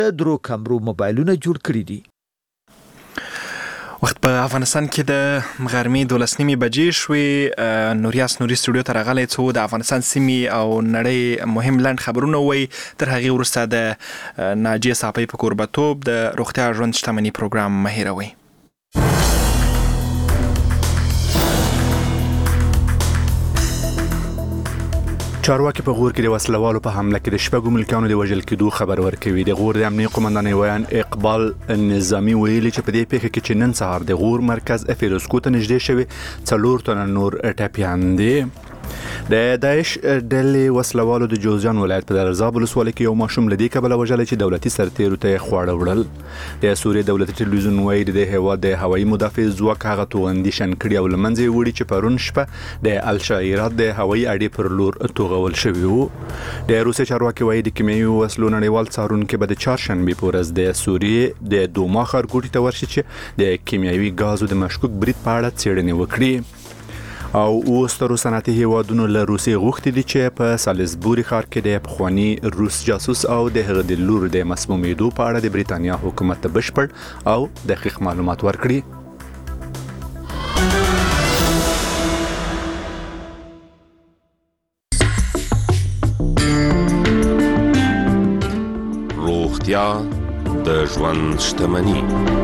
درو کمرو موبایلونه جوړ کړي دي. وخت په افغانستان کې د غرمې 12:30 بجې شوې. نوریاس نوري سټوډیو ته راغلی څو د افغانستان سیمې او نړۍ مهم لنډ خبرونه وایي. تر هغې وروسته د ناجیه صافۍ په کوربه‌توب د روغتیا ژوند شتمني پروګرام مه هېروئ. چارواکي په غور کې د وسلوالو په حمله کې د 6 ملکانو د وژل کېدو خبر ورکوي. د غور د امنیتي قومندان ویان اقبال نظامی ویلي چې په دې پیښه کې چې نن سهار د غور مرکز افیروسکو ته نږدې شوی 4 تنه نور ټپیان دي. د داعش ډلې وسلوالو د جوزجان ولایت په درزاب ولسوالۍ کې یو ماشوم لدی کبل وژل چې دولتي سرتیرو ته خواړه وړل. د سوریې دولتي ټلویزیون وایي د هیواد د هوایي مدافع ځواک هغه توغندي شن کړي او لمنځه وړي چې پرون شپه د الشعیرات د هوایي اډې پر لور توغول شوی وو. د روسي چارواکي وایي د کیمیاوي وسلو نړیوال څارونکي به د چهارشنبه په ورځ د سوریې د دوما ښارګوټي ته ورشي چې د کیمیاوي غازو د مشکوک برید په اړه څېړنې وکړي. او اوسترو صنعتي هیوادونو له روسي غوښتي دي چې په سالزبوري ښار کې د پخوانی روس جاسوس او د هغه د لور د مسمومیدو په اړه د بریتانیا حکومت ته بشپړ او دقیق معلومات ورکړي. روغتیا د ژوند شتمني.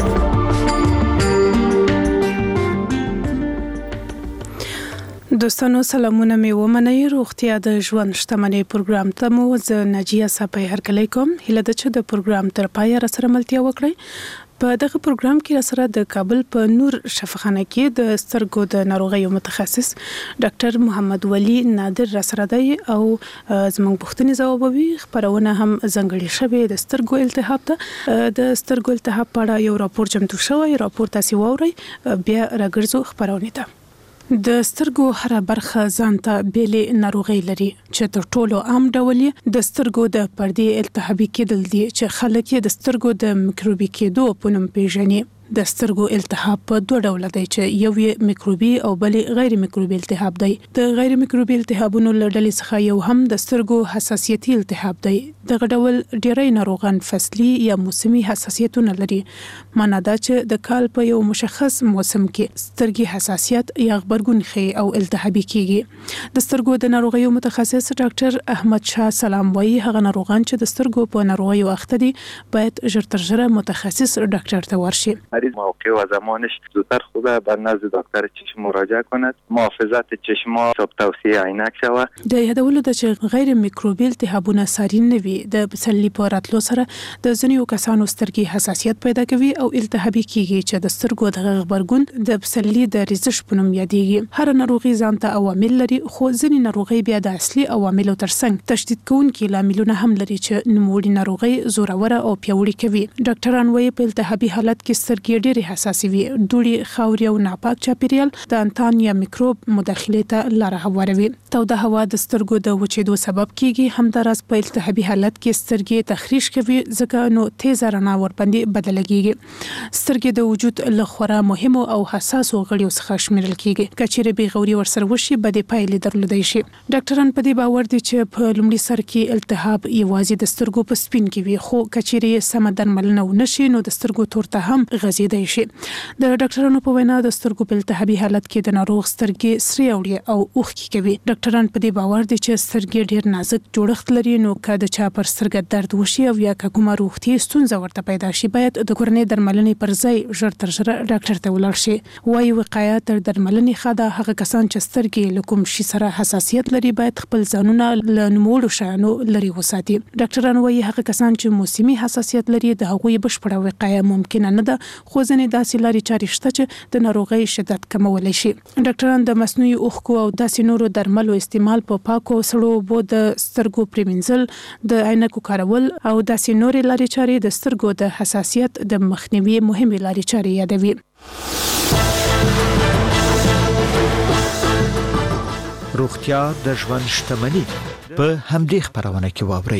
دوستانو سلامونه مې ومنئ. روغتیا د ژوند شتمنۍ پروګرام ته مو زه ناجیه صافۍ هرکلی کوم. هیله ده چې د پروګرام تر پایه راسره ملتیا وکړئ. په دغه پروګرام کې راسره د کابل په نور شفاخانه کې د سترګو د ناروغیو متخصص ډاکټر محمد ولی نادر راسره دی او زموږ پوښتنې ځوابوي. خبرونه هم ځانګړې شوې د سترګو التهاب ته. د سترګو التهاب په اړه یو راپور چمتو شوی. راپور تاسو واورئ بیا راګرځو خبرونه ته. د سترګو هر برخه ځانته بیلې ناروغي لري چې تر ټولو عام ډول د سترګو د پردې التهابي کېدل دي چې خلک یې د سترګو د میکروبي کېدو په نوم پیژني. د سترګو التهاب په دوه ډوله دی چې یو یې میکروبي او بل غیر میکروبي التهاب دی. د غیر میکروبي التهابونو له ډلې څخه یو هم د سترګو حساسیتي التهاب دی. دغه ډول ډیری ناروغان فصلي یا موسمي حساسیتونه لري. معنا دا چې د کال په یو مشخص موسم کې سترګې حساسیت یا غبرګون ښیي او التهابي کیږي. د سترګو د ناروغیو متخصص ډاکټر احمد شاه سلام وایي هغه ناروغان چې د سترګو په ناروغیو اخته دي باید ژر تر ژره متخصص ډاکټر ته ورشي. مریض موقع و زمانش زودتر خوبه به نزد دکتر چشم مراجعه کند. محافظت چشم صاحب توصیه عینک شود. د یادولو د چې غیر میکروبي التهابونه ساري نه وي. د پسرلي په راتلو سره د ځینو کسانو سترګې حساسیت پیدا کوي او التهابي کیږي چې د سترګو د غبرګون د پسرلي د ریزش په نوم یادېږي. هر ناروغي ځانته عوامل لري خو ځینې ناروغي بیا د اصلي عواملو ترڅنګ تشدید کوونکي لاملونه هم لري چې نوموړي ناروغي زوروره او پیاوړي کوي. ډاکټران وایي په التهابي حالت کې سترګې ډېرې حساسې وي. دوړې، خاورې او ناپاک چاپیریال د انتان یا میکروب مداخلې ته لار هواروي. توده هوا د سترګو د وچېدو سبب کیږي. همداراز په التهابي حالت کې سترګې تخریش کوي ځکه نو تیز رڼا ورباندې بدلېږي. سترګې د وجود له خورا مهمو او حساسو غړیو څخه شمیرل کیږي. کچېرې بې غوري ورسره وشي بدې پایلې درلودای شي. ډاکټران په دې باور دي چې په لومړي سر کې التهاب یوازې د سترګو په سپین کې وي خو کچېرې سم درملنه ونشي نو د سترګو تور ته هم غځېدای شي. د ډاکټرانو په وینا د سترګو په التهابي حالت کې د ناروغ سترګې سرې اوړي او اوښکې کوي. ډاکټران په دې باور دي چې سترګې ډېر نازک جوړښت لري نو که د چا پر سترګه درد وشي او یا که کومه روغتي ستونزه ورته پیدا شي باید د کورنۍ درملنې پر ځای ژر تر ژره ډاکټر ته ولاړ شي. وايي وقایه تر درملنې ښه ده. هغه کسان چې سترګې له کوم شي سره حساسیت لري باید خپل ځانونه له نوموړو شیانو لرې وساتي. ډاکټران وايي هغه کسان چې موسمي حساسیت لري د هغوی بشپړه وقایه ممکنه نه ده خو ځینې داسې لارې چارې شته چې د ناروغۍ شدت کمولی شي. ډاکټران د مصنوعي اوښکو او داسې نورو درملو استعمال په پاکو سړو اوبو د سترګو پریمنځل د عینکو کارول او داسې نورې لارې چارې د سترګو د حساسیت د مخنیوي مهمې لارې چارې یادوي. روغتیا د ژوند شتمني په همدې خبرونه کې واورئ.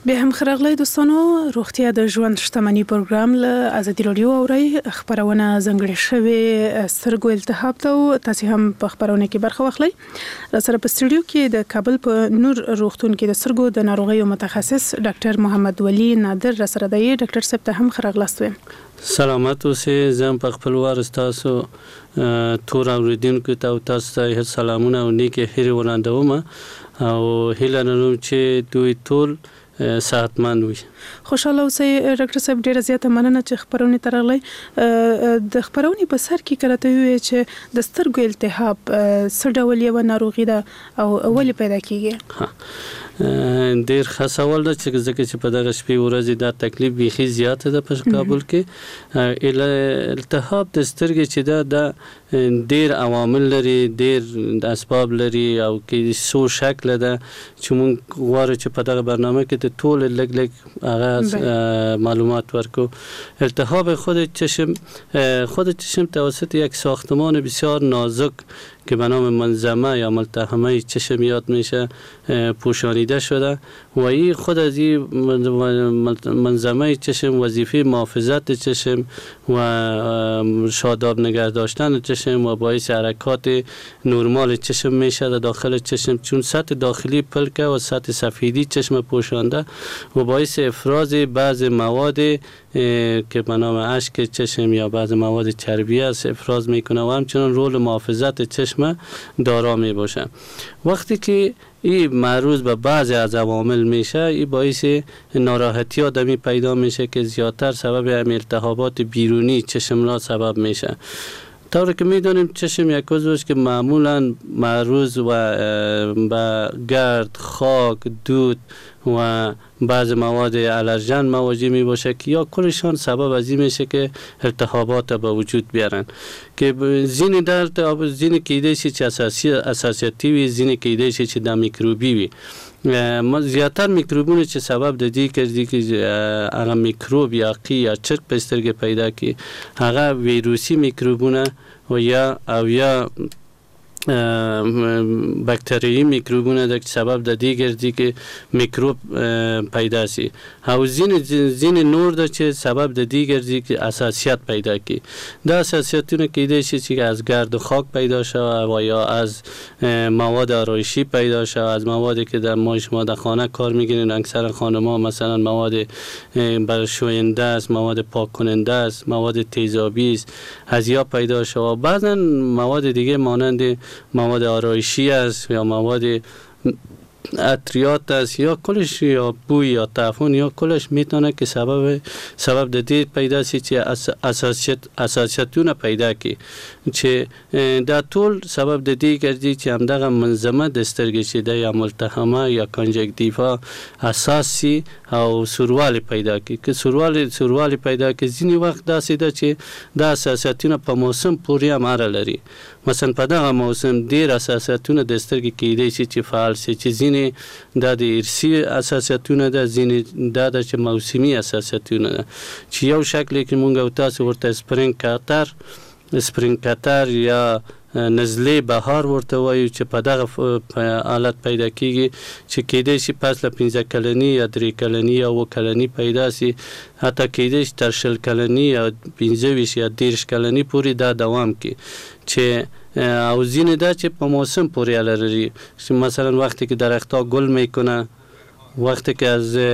به هم خراغلی دوستانو روغتیا د ژوند شتمنۍ پروګرام له ازادي رادیو اوري خبرونه زنګړې شوی سترګو التهاب ته تاسو هم په خبرونه کې برخه واخلئ. را سره په سټوډیو کې د کابل په نور روغتون کې د سترګو د ناروغیو متخصص ډاکټر محمد ولی نادر را سره دی. ډاکټر صاحب ته هم خراغلاست ویم. سلامت اوسئ. زم په خپل وار تاسو تور اوریدونکو ته تاسو ته سلامونه او نیکه هیله وړاندوم او هیله لرم چې دوی ټول صحتمند وي. خوشاله اوسئ. ډاکټر صاحب ډیره زیاته مننه چې خبرونه ترغلي. د خبرونه په سر کې کراته وي چې د سترګو التهاب څه ډول یو ناروغي ده او ولې پیدا کیږي؟ ډیر ښه سوال ده چې ځکه چې په دغه شپې ورځې دا تکلیف بیخي زیاته ده په کابل کې. التهاب د سترګې چې دا ډیر عوامل لري، ډیر اسباب لري او کې څو شکل ده چې موږ غواړو چې په دغه برنامه کې ټول لګ هغه معلومات ورکو. التهاب خود چشم توسط یک ساختمان بسیار نازک که به نام منظمه یا ملتحمه چشم یاد میشه پوشانیده شده و این خود از این منظمه چشم وظیفه محافظت چشم و شاداب نگه داشتن چشم و باعث حرکات نرمال چشم میشه در داخل چشم، چون سطح داخلی پلکه و سطح سفیدی چشم پوشانده و باعث افراز بعض مواد که به نام اشک چشم یا بعض مواد چربی است افراز میکنه و همچنان رول محافظت چشم دارا می باشه. وقتی که این معروض به بعضی از عوامل میشه، این باعث ناراحتی آدمی پیدا میشه که زیادتر سبب التهابات بیرونی چشم را سبب میشه. طوری که میدونیم چشم یک عضو که معمولا معروض و گرد، خاک، دود و بعض مواد الرژن مواجه می باشه که یا کلشان سبب از این میشه که التهابات به وجود بیارن که زین درد زین کیدهشی چه اساسیتی وی، زین کیدهشی چه دا میکروبی وی. زیادتر میکروبونه چې سبب د دې کړي چې هغه میکروب یا قی یا چرک په سترګې پیدا کی، هغه ویروسی میکروبونه و یا بکتریایی میکروبونه ده که سبب د دې ګرځي که میکروب پیدا سي، او ځینې نور ده چې سبب د دې ګرځي که اساسیت پیدا کی. دا اساسیتونه کیدای شي چې از گرد و خاک پیدا شوه و یا از مواد آرایشی پیدا شوه، از موادی که در شما در خانه کار میگیرین. اکثر خانم‌ها مثلا مواد برای شوینده است، مواد پاک کننده است، مواد تیزابی است، از یا پیدا شوه. بعضا مواد دیگه مانند مواد آرایشی است یا مواد عطریات است یا کلش یا بوی یا تعفن یا کلش میتونه که سبب د دې پیدا شي چې اساسیتونه پیدا کی چې دا ټول سبب د دې ګرځي چې همدغه منظمه د سترګې چې د یا ملتحمه یا کنجکتیوا اساسي او سوروالي پیدا کی که سوروالي پیدا کی. ځینې وخت داسې ده چې دا اساسیتونه په موسم پورې هم اړه لري. مثلا په دغه موسم ډیر اساسیتونه د سترګې کېدای شي چې فعال شي، چې ځینې دا د ارثي اساسیتونه ده، ځینې دا د چې موسمي اساسیتونه ده چې یو شکل کې مونږ تاسو ورته سپرینګ کاتر یا نزله بهار ورته وایو چې په دغه حالت پیدا کیږي چې کېدای شي پس له 15 کلنی یا 3 کلنی یا 2 کلنی پیدا شي، حتی کېدای شي تر 20 کلنی یا 15 یا 10 کلنی پورې دا دوام کوي چې او ځینې دا چې په موسم پورې اړه لري. مثلا وقتی که درختها گل میکنه، وقتی که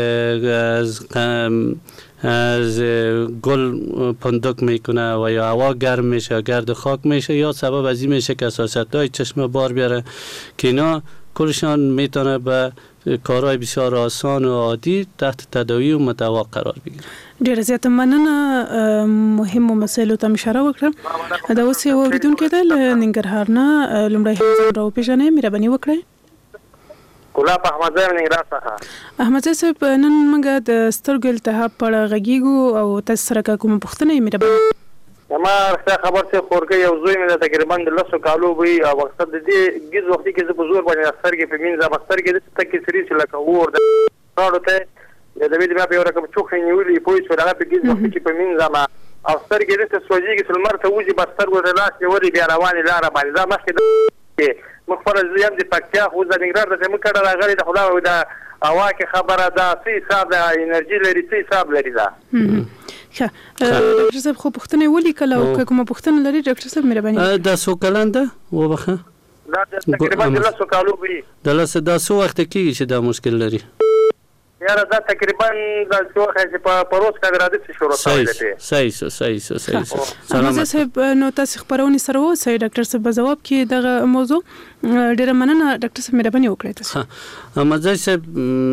از گل پندک میکنه و یا هوا گرم میشه، گرد خاک میشه، یا سبب از این میشه که اساسیت‌های چشم بار بیاره که اینا کلشان میتونه به کارهای بسیار آسان و عادی تحت تداوی و مدوا قرار بگیره. ډیره زیاته مننه. مهمو مسایلو ته اشاره وکړه. دا اوس یو اوریدونکو ته له ننګرهار نه لومړی هم راوپېژنئ، مهرباني وکړئ. ګلاب احمدزی ننګرهار څخه. احمدزی صاحب نن موږ د سترګو التهاب په اړه غږیږو او تاسو سره کومه پوښتنه یې مهرباني. ما رښتیا خبر چې خورګي یو زوی مې تقریبا د 10 کالو وي او وخت د دې گیز وختي کې زه په زور باندې سترګې په مینځه بسترګې د تکي سری چې لکه ور د راړو ته د دې بیا په یو رقم چوخې نیولې پوي چې هغه په گیز وختي کې په مینځه ما او سترګې د سوځيږي چې لمر ته وځي بستر ور لاس یې وري بیا روانې لار باندې دا مخکې مخفر زم د پکتیا خو د نګرار د مکړه راغلي د خدای او د هوا کې خبره ده څه حساب ده انرژي لري څه حساب لري دا ښه ډاکټر صاحب خو پوښتنه ولیکله او کومه پوښتنه لري ډاکټر صاحب مهرباني دا څو کلن ده وبخه دا تقریبا د 10 کالو وي د لاسه دا څو وخت کېږي چې دا مشکل لري یاره دا تقریبا د څو وخت په پروس کې راځي شروع شوی صحیح سلام صاحب نو تاسو خبرونه سره وسه ډاکټر صاحب جواب کې دغه موضوع ډیره مننه ډاکټر صاحب مهرباني وکړئ تاسو مزه صاحب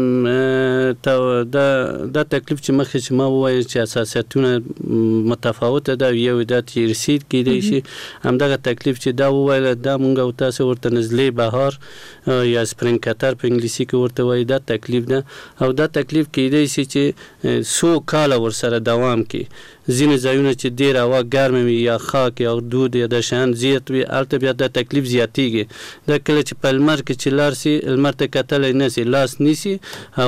دا تکلیف چې مخکې چې ما وایي چې اساسیتونه متفاوته ده یو د تیرسید کېدای شي همدغه تکلیف چې دا وایي دا مونږ او تاسو ورته نزلې بهار یا سپرینګ کتر په انګلیسي کې ورته وایي دا تکلیف ده او دا تکلیف کېدای شي چې 100 کال ورسره دوام کوي ځینې ځایونه چې ډېر هوا ګرمه وي یا خاک یا دود یا د شیان زیات وي هلته بیا دا تکلیف زیاتېږي دا کله چې په لمر کې چې لاړ سي لمر ته کتلی نه سي لاس نیسي او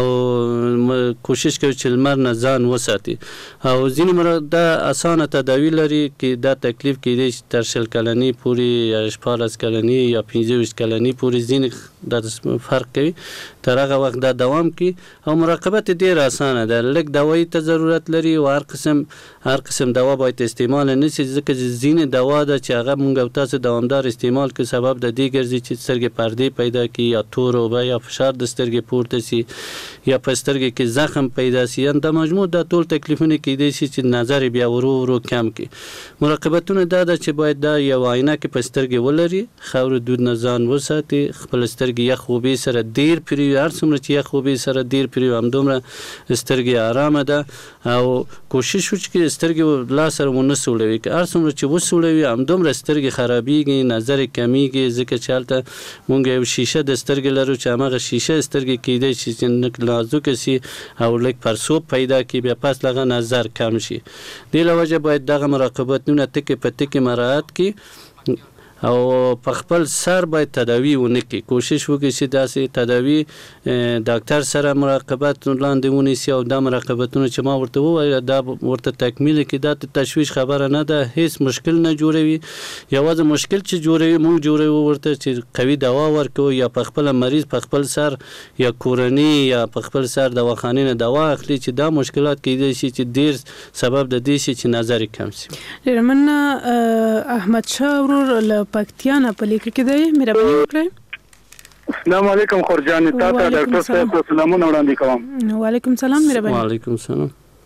کوشش کوي چې لمر نه ځان وساتي او ځینې دا اسانه تداوي لري کې دا تکلیف کېدای شي تر 100 کلنۍ پورې یا 14 کلنۍ یا 15 کلنۍ پورې ځینې دا فرق کوي تر هغه وخت دا دوام کوي او مراقبت ډېر اسانه ده لږ دوايي ته ضرورت لري او هر قسم دوا باید استعمال نه شي ځکه چې ځینې دوا ده چې هغه مونږ او تاسو دوامدار استعمال کې سبب د دې ګرځي چې سترګې پردې پیدا کړي یا تور اوبه یا فشار د سترګې پورته سي یا په سترګې کې زخم پیدا سي یا د مجموع د ټول تکلیفونه کېدای شي چې نظر بیا ورو کم کړي مراقبتونه دا ده چې باید دا یو آینه کې په سترګې ولري خاور دود نه ځان وساتي خپل سترګې یخ اوبې سره ډېر پرې هر څومره چې یخ اوبې سره ډېر پرې همدومره سترګې آرامه ده او کوشش وکړي سترګې لا سره ونه سولوي که هر څومره چې وسولوي همدومره سترګې خرابېږي نظر کمیږي ځکه چې هلته مونږ یو شیشه د سترګې لرو چې هماغه شیشه سترګې کېدای شي چې نازکه سي او لږ پرسوب پیدا کړي بیا پس لغه نظر کم شي دې له وجې باید دغه مراقبتونه ټکي په ټکي مراعات کړي او په خپل سر باید تداوی ونه کړي کوشش وکړي چې داسې تداوی ډاکټر سره مراقبت لاندې ونیسي او دا مراقبتونه چې ما ورته وویل دا ورته تکمیل کړي دا تشویش خبره نه ده هیڅ مشکل نه جوړوي یوازې مشکل چې جوړوي مونږ جوړوي ورته چې قوي دوا ورکو یا په خپل مریض په خپل سر یا کورنۍ یا په خپل سر دواخانې نه دوا اخلي چې دا مشکلات کېدای شي چې ډېر سبب د دې شي چې نظر کم شي ډېر مننه احمد شاه ورور پکتیا نه په لیک کې دی مهرباني وکړئ السلام علیکم خورجان تاسو ډاکټر صاحب سلامونه وړاندې کوم وعلیکم سلام مهرباني وعلیکم سلام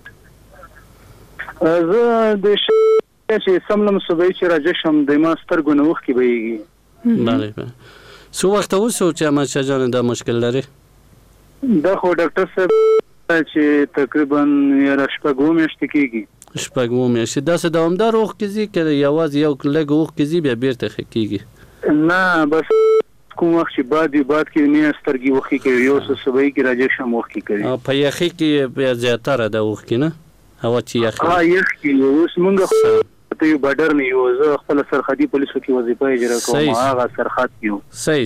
زه د چې سملم صبح چې راځم د ما سترګو نه وخت کې بهيږي بله سو وخت اوسو چې ما شجان دا مشکل لري دا خو ډاکټر صاحب چې تقریبا یا شپږ میاشتې کېږي شپږ میاشتې داسې دوامدار وخت کې که یوازې یو لږ وخت کې بیا بیرته ښه کېږي نه بس کوم وخت چې باد کې نه سترګې وخت کې یو څه صبح کې راځي شم وخت کې کوي په یخي کې بیا زیاتره د وخت کې نه هوا چې یخ کې اوس مونږ ته یو بډر نه یو زه خپل سرحدي پولیسو کې وظیفه اجرا کوم هغه سرحد یو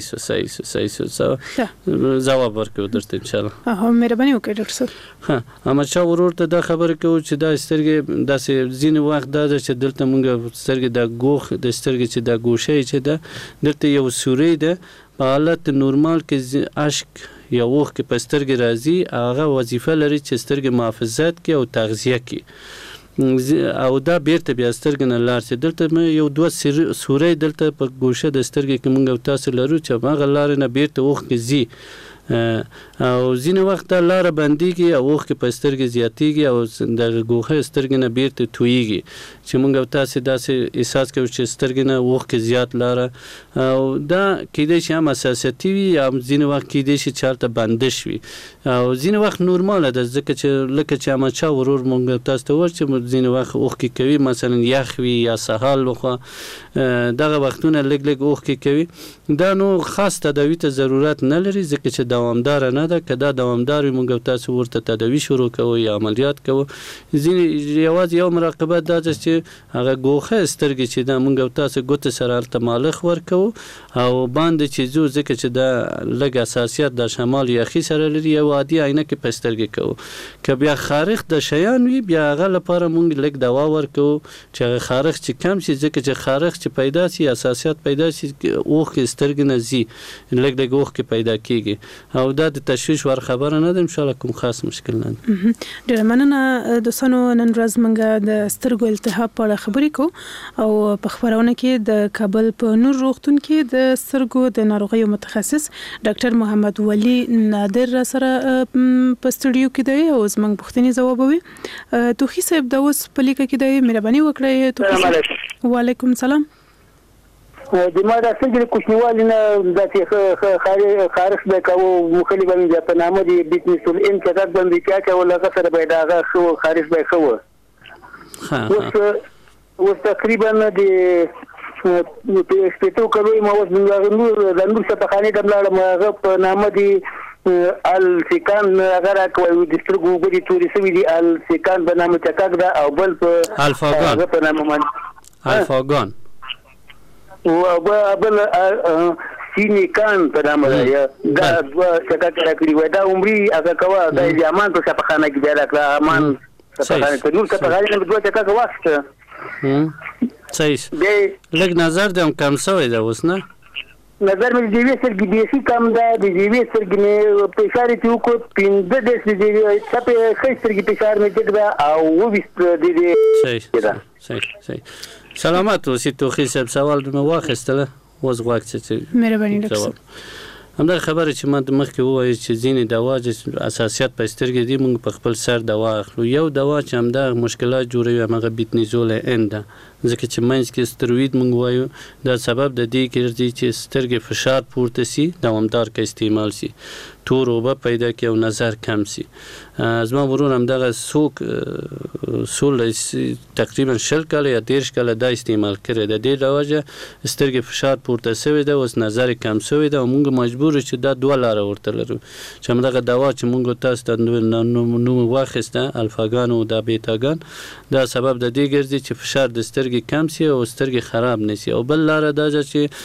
صحیح جواب ورکړو درته ان شاء الله مهرباني وکړئ ډاکټر صاحب اما چا ورور ته دا خبره کوي چې دا سترګې داسې ځینې وخت دا چې دلته مونږ سترګې د ګوخ د سترګې چې د ګوشې چې ده دلته یو سوري ده په حالت نورمال کې اشک یا وخت کې په سترګې راځي هغه وظیفه لري چې سترګې محافظت کوي او تغذیه کوي او دا بیرته بیا سترګې نه لاړ شي دلته یو دوه سوري دلته په ګوشه د سترګې کې مونږ تاسو لرو چې هغه لارې نه بیرته وخت کې ځي او ځینې وخت دا لاره بندېږي او وخت کې په سترګې زیاتېږي او د ګوښه سترګې نه بیرته تویږي چې مونږ تاسو داسې احساس کوو چې سترګې نه وخت کې زیات لاره او دا کېدای شي هم اساسیتي وي یا ځینې وخت کېدای شي چې هلته بندش وي او ځینې وخت نورماله ده ځکه چې لکه چې احمدشاه ورور مونږ تاسو ته وویل چې ځینې وخت وخت کې کوي مثلا یخ وي یا سهال لخوا دغه وختونه لږ وخت کې کوي دا نو خاص تداوي ته ضرورت نه لري ځکه چې دوامدار نه ده که دا دوامدار وي مونږ تاسو ورته تداوي شروع کوو یا عملیات کوو ځینې یوازې یو مراقبت دا ده چې هغه ګوښه سترګې چې دا مونږ تاسو ګوتې سره هلته مالښ ورکوو او باندې چې ځو ځکه چې دا لږ حساسیت د شمال یخي سره لري یو عادي عینکې په سترګې کوو که بیا خارښ د شیان وي بیا هغه لپاره مونږ لږ دوا ورکوو چې هغه خارښ چې کم شي ځکه چې خارښ چې پیدا شي حساسیت پیدا شي اوښ کې سترګې نه ځي لږ اوښ کې پیدا کېږي او دا د تشویش ور خبره نه ده، ان شاء الله کوم خاص مشکل نه ده. ډېر مننه دوستانو، نن ورځ موږ د سترګو التهاب په اړه خبرې کوو او په خبرونه کې د کابل په نور روغتون کې د سترګو د ناروغیو متخصص ډاکټر محمد ولی نادر سره په سټوډیو کې دی او زموږ پوښتنې ځوابوي. توخی صاحب دا اوس په لیکه کې دی، مهرباني وکړئ. توخی وعلیکم السلام. د ما د څنګه کوښنیوال نه د خارخ به کوو مخالي باندې په نامه دی بزنس ال ان کتاب باندې کاکه ولا غسر به دا خو خارخ به خو اوس تقریبا د سپیټو کلوې ما اوس د نور څه خانه د ملاړه په نامه دی الفیکان اگر کوي د سترګو غوډي توري سوي دي الفیکان په نامه چکاک دا او بل په الفاګان په نامه الفاګان او بل سینیکان په نامه دا چکاک راکړي وای دا عمرې هغه کوا د یمان په صفخانه کې بیا راکړه امان صفخانه ته نور صفخانه نه دوه چکاک واسطه صحیح. لږ نظر دې هم کم شوی دی اوس نه؟ نظر مې د جیوي سرګي بیسي کم ده، د جیوي سرګي مې فشار یې وکړو 15 د چپې ښه سرګي فشار مې ټیک ده او 20 صحیح. سلامت اوسې توخی صاحب، سوال مې واخیستله اوس غواړم چې مهرباني وکړئ. همدا خبره چې ما د مخکې ووایي چې ځینې دوا چې اساسیت په سترګې دي موږ په خپل سر دوا اخلو. یو دوا چې همدا مشکلات جوړوي هغه بیتنیزول ان ده، ځکه چې منځ کې ستروید موږ وایو دا سبب د دې ګرځي چې سترګې فشار پورته سي، دوامدار که استعمال سي، تور اوبه پیدا کړي او نظر کم سي. زما ورور همدغه سول تقریبا 20 کاله یا 30 کاله دا استعمال کړی د دې لوجه سترګې فشار پورته شوی ده، اوس نظر کم شوی ده او موږ مجبور چې دا دوه لاره ورته لرو چې همدغه دوا چې موږ تاسو ته نوم واخیسته الفاګان او دا بیتاګان، دا سبب د دې ګرځي چې فشار د سترګې کم سي او سترګې خراب نشي. او بل لاره دا چې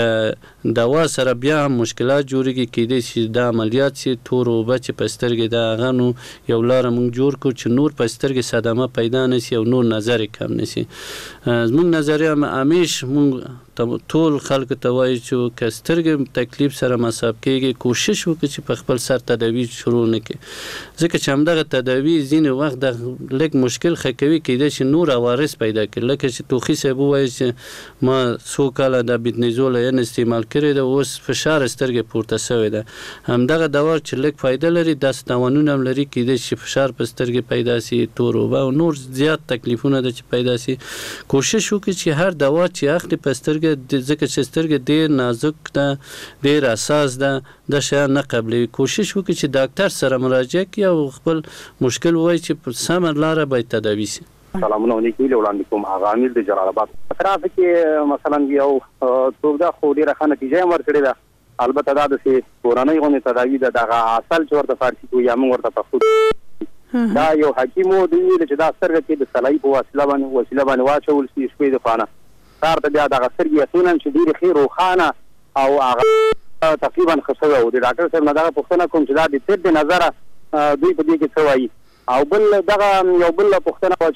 که دوا سره بیا هم مشکلات جوړیږي، کېدای شي دا عملیات شي تور اوبه چې په سترګې د هغه نو یو لاره موږ جوړ کړو چې نور په سترګې صدمه پیدا نشي او نور نظر کم نشي. زموږ نظریه همیش موږ ټول خلکو ته وایي چې که سترګې تکلیف سره مصاب کېږي کوشش وکړي چې په خپل سر تداوي شروع نه کړي، ځکه چې همدغه تداوي ځینې وخت د لږ مشکل ښه کوي، کېدای شي نور عوارض پیدا کړي. لکه چې توخی صاحب ووایي چې ما څو کاله د بیتنیزول ان استعمال کړی ده، اوس فشار سترګې پورته شوی ده. همدغه دوا چې لږ فایده لري داسې تاوانونه هم لري، کېدای شي فشار په سترګې پیدا شي، تور اوبه او نور زیات تکلیفونه ده چې پیدا شي. کوشش وکړي چې هر دوا چې اخلي په سترګې، ځکه چې سترګې ډېر نازک ده، ډېر حساس ده، د شیان نه قبلوي. کوشش وکړي چې ډاکټر سره مراجعه کړي او خپل مشکل ووایي چې په سمه لاره باید تداوي شي. سلامونه علیکم، وړاندې کوم هغه عامل د جلال آباد اطراف کې مثلا یو څوک دا خو ډېره ښه نتیجه یې ورکړې ده. البته دا داسې کورنۍ غوندې تداوي ده، دغه اصل چې ورته فارسي کوو یا موږ ورته پښتو، دا یو حکیم و دوی ویل چې دا سترګه کې د سلایي په وسیله باندې واچول شي شپې دپاره سهار ته بیا دغه سترګې یقینا چې ډېرې ښې روښانه او هغه تقریبا ښه شوی و. د ډاکټر صاحب نه دغه پوښتنه کوم چې دا د طب د نظره دوی په دې کې څه وایي. او بل دغه یو بل پوښتنه وه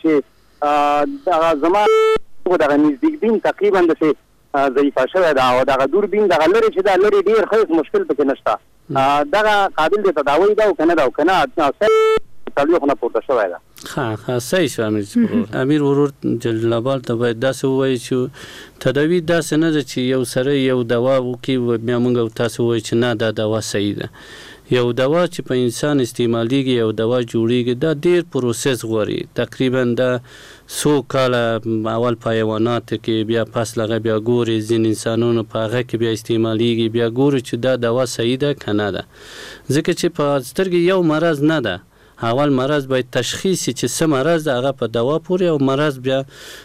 چې دغه زما دغه نزدیکبین تقریبا داسې ضعیفه شوی ده او دغه دوربین دغه لرې چې دا لرې ډېر ښه مشکل پکې نشته، دغه قابل د تداوی ده او که نه ده او که نه څلوېښت نه پورته شوی ده. ښه صحیح شو امیر ورور جلال آباد ته باید داسې ووایي چې تداوی داسې نه ده چې یو سره یو دوا وکړي بیا موږ تاسو ووایي چې نه دا دوا صحیح ده. یو دوا چې په انسان استعمالیږي، یو دوا جوړیږي، دا ډیر پروسس غواړي، تقریبا دا 100 کاله اول په حیواناتو کې، بیا پس لغه بیا ګوري ځین انسانونو په هغه کې بیا استعمالیږي، بیا ګوري چې دا دوا صحیح ده که نه ده. ځکه چې په سترګې یو مرض نه ده، اول مرض باید تشخیص چې څه مرض ده هغه په دوا پورې، او مرض بیا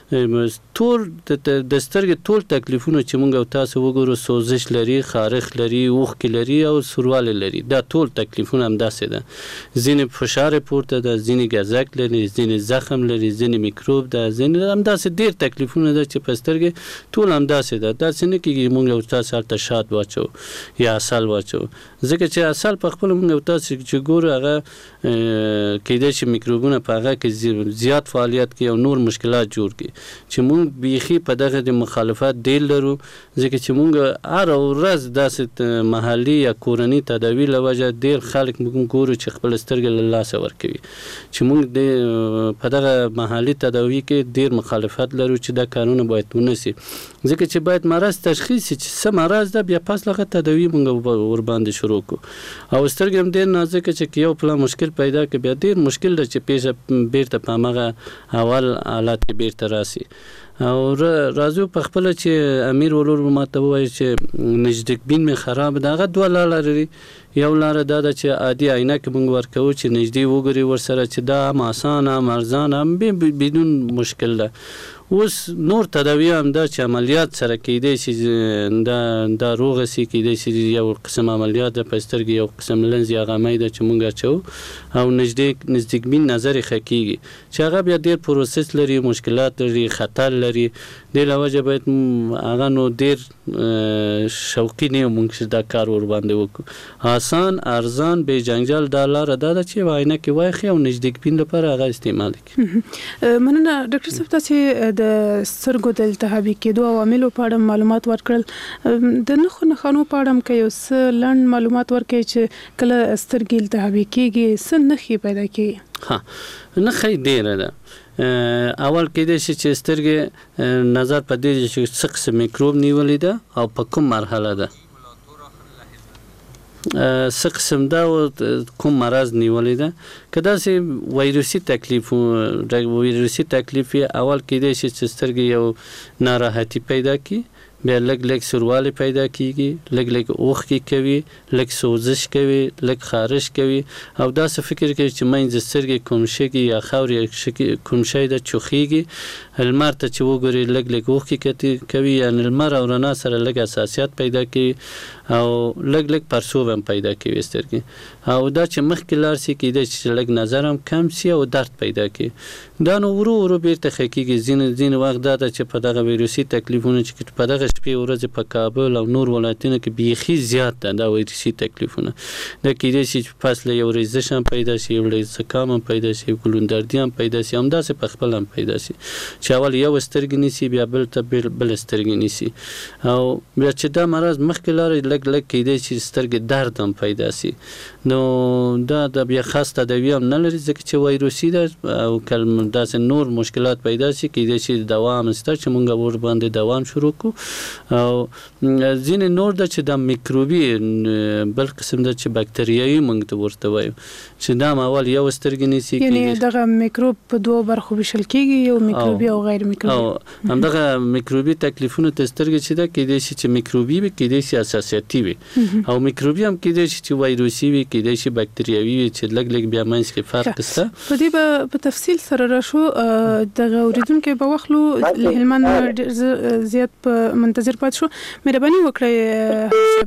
ټول د سترګې ټول تکلیفونه چې موږ او تاسو وګورو، سوزش لري، خارښ لري، اوښکې لري او سوروالی لري، دا ټول تکلیفونه همداسې ده. ځینې فشار پورته ده، ځینې ګزک لري، ځینې زخم لري، ځینې میکروب ده، ځینې همداسې ډېر تکلیفونه ده چې په سترګې ټول همداسې ده. داسې نه کېږي موږ او تاسو هلته شات واچو یا عسل واچو، ځکه چې عسل په خپله موږ او تاسو چې ګورو هغه کېدای شي میکروبونه په هغه کې زیات فعالیت کوي او نور مشکلات جوړ کړي چې موږ بیخي په دغه د مخالفت دیل لرو ځکه چې موږ هر ورځ داسې محلي یا کورني تداوی له وجه ډېر خلک موږ ګورو چې خپل سترګې له لاسه ورکوي چې موږ په دغه محلي تداوی کې ډېر مخالفت لرو چې دا کارونه باید ونسي ځکه چې باید مرض تشخیص شي چې څه مرض ده بیا پس هغه تداوی موږ ورباندې شروع کړو او سترګې هم ډېر نازکه چې یو پلا مشکل پیدا کړي بیا ډېر مشکل ده چې پیښه بیرته په همغه اول حالت بیرته راسي او راځو په خپل چې امیر ولور ماته وایي چې نزدیکبین مې خراب ده هغه دوه لارې لري یو لاره دا ده چې عادي عینکې موږ ورکوو چې نږدې وګوري ورسره چې دا هم اسانه هم ارزانه هم بدون مشکل ده اوس نور تداوی هم دا چې عملیات سره کېدای شي دا روغه سي کېدای شي یو قسم عملیات ده په سترګې یو قسم لنز یا غمی ده چې موږ اچوو او نزدیکبین نظر یې ښه کېږي چې هغه بیا ډېر پروسس لري مشکلات لري خطر لري دې له وجه باید هغه نو ډېر شوقي نه یو موږ چې دا کار ورباندې وکړو آسان ارزان بې جنجال دا لاره دا ده چې عینکې واخلي او نزدیکبین لپاره هغه استعمال کړي مننه ډاکټر صاحب تاسې د سترګو د التهابي کېدو عواملو په اړه معلومات ورکړل د نښانو په اړه که یو څه لنډ معلومات ورکړئ چې کله سترګې التهابي کېږي څه نښې پیدا کېږي نښې ډېره ده اول کېدای شي چې سترګې نظر په دې چې څه قسم میکروب نیولې ده او په کوم مرحله ده څه قسم ده او کوم مرض نیولې ده که داسې ویروسي تکلیف اول کېدای شي چې سترګې یو ناراحتي پیدا کړي بیا لږ سوروالی پیدا کیږي لږ اوښکې کوي لږ سوزش کوي لږ خارش کوي او داسې فکر کوي چې منځ سترګې کوم شګي یا خاورې کوم شی ده چوخیږي لمر ته چې وګوري لږ اوښکې کوي یعنې لمر او رڼا سره لږ حساسیت پیدا کوي او لږ پړسوب هم پیدا کوي سترګې او دا چې مخکې لاړ شي کېدای شي چې لږ نظر هم کم شي او درد پیدا کوي دا نو ورو بیرته ښه کېږي ځینې وخت دا ده چې په دغه ویروسي تکلیفونه چې په دغه شپې ورځې په کابل او نور ولایتونو کې بیخي زیات ده دا ویروسي تکلیفونه دا کېدای شي چې پس له یو ریزش هم پیدا شي یو زکام هم پیدا شي ګلوندردي هم پیدا شي همداسې په خپل هم پیدا شي چې اول یو سترګې نیسي بیا بل سترګې نیسي او بیا چې دا مرض مخکې لاړ لږ کېدای شي سترګې درد هم پیدا شي نو دا بیا خاص تداوی هم نه لري ځکه چې ویروسي ده او داسې نور مشکلات پیدا شي کېدای شي دوا هم شته چې موږ ورباندې دوام شروع کړو او ځینې نور ده چې دا میکروبي بل قسم ده چې باکتریایي موږ ته ورته وایو چې دا اول یو سترګې نیسي یعنې دغه میکروب په دوه برخو ویشل کېږي یو میکروبي او غیر میکروبي او همدغه میکروبي تکلیفونه ته سترګې چې ده کېدای شي چې میکروبي وي کېدای شي حساسیتي وي او میکروبي هم کېدای شي چې ویروسي وي کېدای شي باکتریاوي وي چې لږ بیا منځ کې فرق شته په دې به په تفصیل سره راشو دغه اوریدونکو به واخلو هلمند زیات په منتظر پات شو مهرباني وکړئ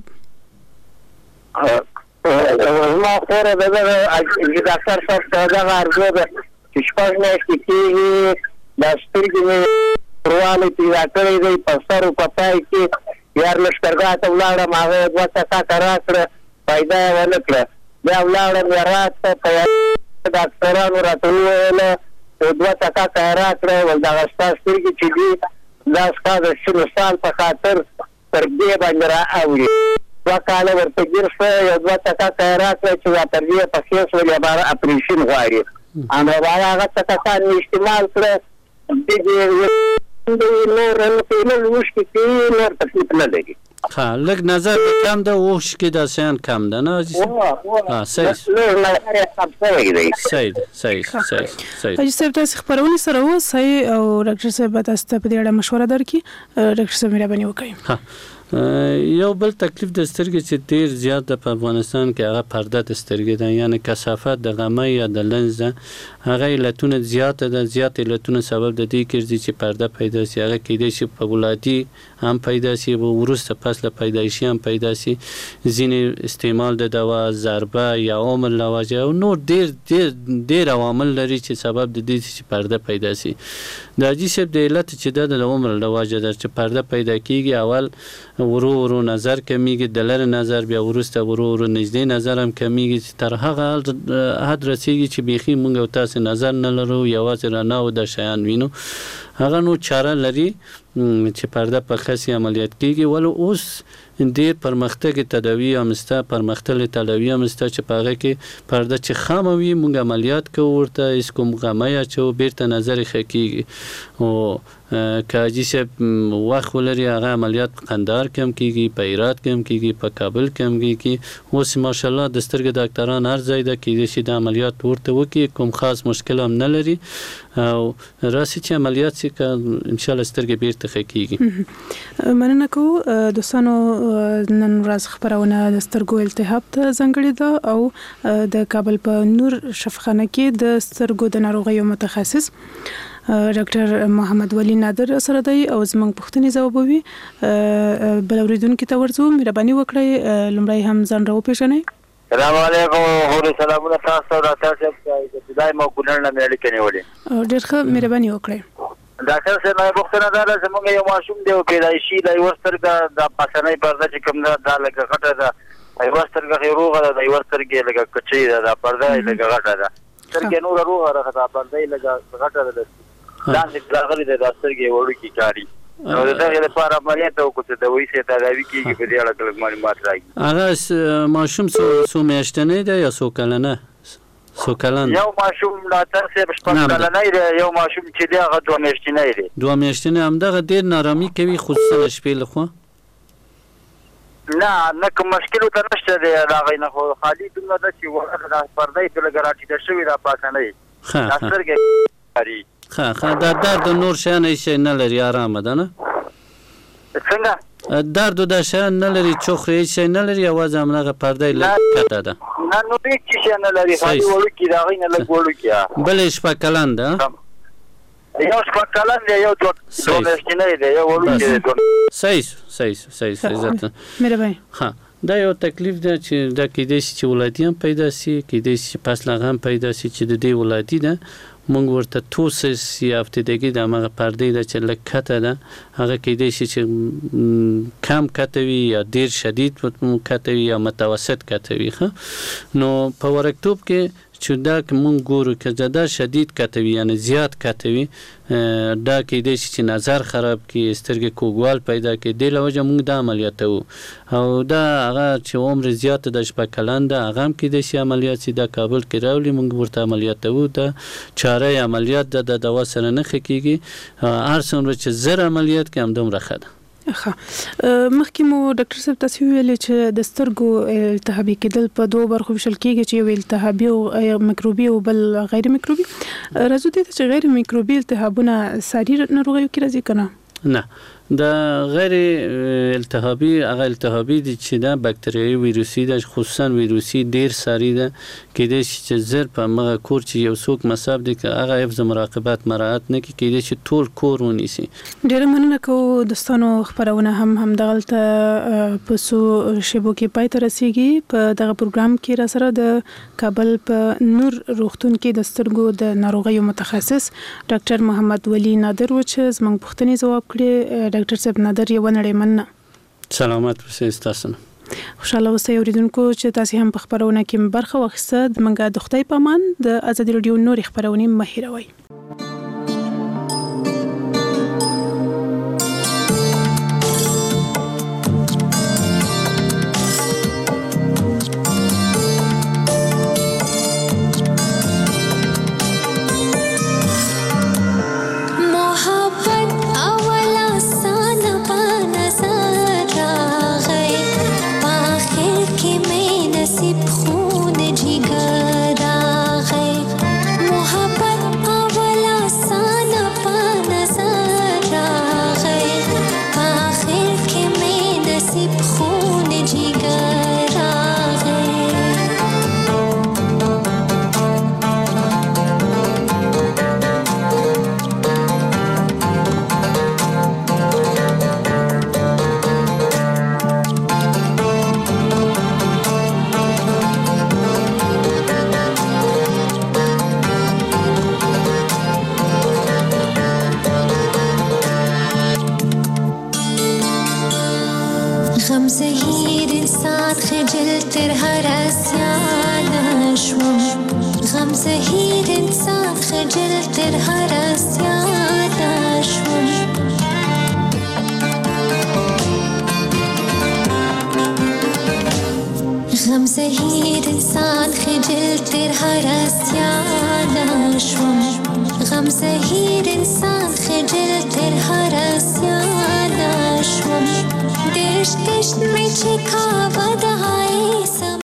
ما خور ده ډاکټر صاحب دا ارزو ده چې شپږ میاشتې کېږي دا سترګې مې پروالی پیدا کړی دی په سر او په پای کې یار لښکرګاه ته ولاړم هغه دوه څاڅکه راکړه پیدا یې ونه کړه بیا ولاړم یراته په ډاکټرانو راته وویله دوه څاڅکه یې راکړه ول دغه ستا سترګې چې دي دا ستا د شلو سال په خاطر تر دې باندې را اوړي 2 کاله ورته ګیر شو یو 2 څاڅکه یې راکړه چې دا تر دې په فیس ولې باره اپریشن غواړي هغه څاڅکه مې استعمال کړه دې نور وشکې کې نور تکلیف نه لري لږ نظر کم ده اوښکې داسې کم ده نه صحیح حاجي صاحب تاسې خپرونې سره اوسئ او ډاکټر صاحب به تاسو ته په دې اړه مشوره درکړي ډاکټر صاحب مهرباني وکړئ یو بل تکلیف د سترګې چې ډېر زیات ده په افغانستان کې هغه پرده د سترګې ده یعنی کثافت د غمی یا د لنز ده هغه علتونه زیاته ده زیات علتونه سبب د دې ګرځي چې پرده پیدا شي هغه کېدای شي په ولادي هم پیدا شي وروسته پس له پیدایشي هم پیدا شي ځینې استعمال د دوا ضربه یا عمر له وجې او نور ډېر عوامل لري چې سبب د دې چې پرده پیدا شي د حاجي صاحب د علت چې ده د عمر له وجې ده چې پرده پیدا کېږي اول ورو نظر کمیږي، د لرې نظر بیا وروسته ورو نږدې نظر هم کمیږي، تر هغه حد رسیږي چې بیخي موږ او تاسو نظر نه لرو، یوازې رڼا او د شیان وینو. هغه نو چاره لري چې پرده په خاصي عملیات کیږي. ولو اوس ډېر پرمختګ تداوی همسته، پرمختللې تداوی همسته چې په هغه کې پرده چې خامه وي موږ عملیات کوو، ورته هیڅ کوم غمه یا چې بیرته نظر ښه کیږي. او که حاجي صاحب وخت ولري هغه عملیات په قندهار کې هم کیږي، په هرات کې هم کیږي، په کابل کې هم کیږي. اوس ماشاءالله د سترګې ډاکټران هر ځای ده کیدای شي د عملیات ورته وکړي، کوم خاص مشکل هم نه لري او راسي چې عملیات شي که ان شاء الله سترګې بیرته ښه کیږي. مننه کوو دوستانو، نن ورځ خبرونه د سترګو التهاب ته ځانګړې ده او د کابل په نور شفاخانه کې د سترګو د ناروغیو متخصص ډاکټر محمد ولی نادر سره دی او زموږ پوښتنې ځوابوي. بل اوریدونکو ته ورځو، مهرباني وکړئ لومړی هم ځان راوپېژنئ. السلام علیکم، هوري سلامونه تاسو ته. ډاکټر صاحب د بدايه مو ګلن نه مې اړیکې نیولې. ډېر ښه، مهرباني وکړئ. ډاکټر صاحب ما پوښتنه ده، زموږ یو ماشوم دی او پیدایشي د یو سترګه د پاسنۍ پرده چې کوم ده دا لکه غټه ده، یو سترګه روغه ده، د یو سترګې لکه کچۍ ده، دا پرده لکه غټه ده، سترګې نور روغه ده، دا پرده لکه غټه ده، لاندې راغلي ده، د سترګې وړوکي کاری. نو دغه لپاره عملیات وکړو، د وایي چې تداوی کیږي، په دې اړه کله معلومات راغلي. هغه ماشوم څو میاشتنی دی یا څو کلنه؟ څو کلن؟ یو ماشوم ډاکټر صاحب شپږ کلنی دی، یو ماشوم چې دی هغه 2 میاشتنی دی. 2 میاشتنی همدغه ډېر نارامي کوي خصوصا شپې لخوا؟ نه کوم مشکل ته نشته دی، هغه نه خو خالي دومره ده چې وړه د پردې په لګ راټیټه شوې ده پاسنۍ سترګې. ښه دا درد نور شیان هیڅ نه لري، آرامه ده نه؟ څنګه؟ درد د شیان نه لري، چوخ هیڅ نه لري، یوازې همغه پرده لږ کته ده. نه نو هیڅ شی نه لري، خالي وړوکي ده، هغې نه لږ وړوکي. بل شپږ کلن ده؟ یو شپږ کلن دی، یو 2 میاشتنی دی، یو وړوکی دی. صحیح. مهرباني. دا یو تکلیف ده چې دا کیدای شي چې ولادي هم پیدا شي، کیدای شي پس لاغه هم پیدا شي چې د دې ولادي ده. مونږ ورته توسس یا افتیدګي د هغه پردې ده چې لږ کته ده، هغه کیدای شي چې کم کته وي یا ډیر شدید کته وي یا متوسط کته وي. نو په ورکتوب کې چې دا مونږ ګورو که دا شدید کته وي یعنی زیات کته وي، دا کیدای شي چې نظر خراب کړي، سترګې کوږوال پیدا کړي. دې له وجې مونږ دا عملیات کوو او دا هغه چې عمر زیات د شپږ کلن ده هغه هم کیدای شي عملیات شي. دا کابل کې راولي مونږ ورته عملیات کوو. دا چاره عملیات د دوا سره نه ښه کیږي، هر څومره چې زر عملیات کې همدومره ښه ده. مخکې مو ډاکټر صاحب تاسو ویلي چې د سترګو التهابي کېدل په 2 برخو ویشل کېږي، چې یو التهابي او مکروبي او بل غیر مکروبي. راځو دې ته چې غیر مکروبي التهابونه ساري ناروغیو کې راځي کنه؟ نه، د غیر التهابي هغه التهابي دي چې دا بکتریايي ویروسي ده، خصوصا ویروسي ډیر ساري ده، کېدای شي چې زر په مغه کور چې یو څوک مصاب دي که هغه حفظ مراقبت مراعات نه کوي، کېدای شي ټول کور ونیسي. ډېره مننه کوو دوستانو، خبرونه هم دغلته په څو شیبو کې پای ته رسیږي. په دغه پروګرام کې را سره د کابل په نور روغتون کې د سترګو د ناروغیو متخصص ډاکټر محمد ولی نادر و چې زموږ پوښتنې ځواب کړې. ډاکټر صاحب نادر یو نړۍ مننه. سلامات اوسئ. تاسو خوشاله اوسئ اوریدونکو چې تاسو هم په خبرونه کې برخه واخیسته. زموږ د خدای په امان. د ازادي رادیو نوري خبرونه مه هېروئ. خون جگر آ گئے محبت هر اسیان شوم غم زهیر انسان خجل در هر اسیان شوم غم زهیر انسان خجل در هر اسیان شوم غم زهیر انسان خجل در هر اسیان شوم دشت دشت میں چکا ودائی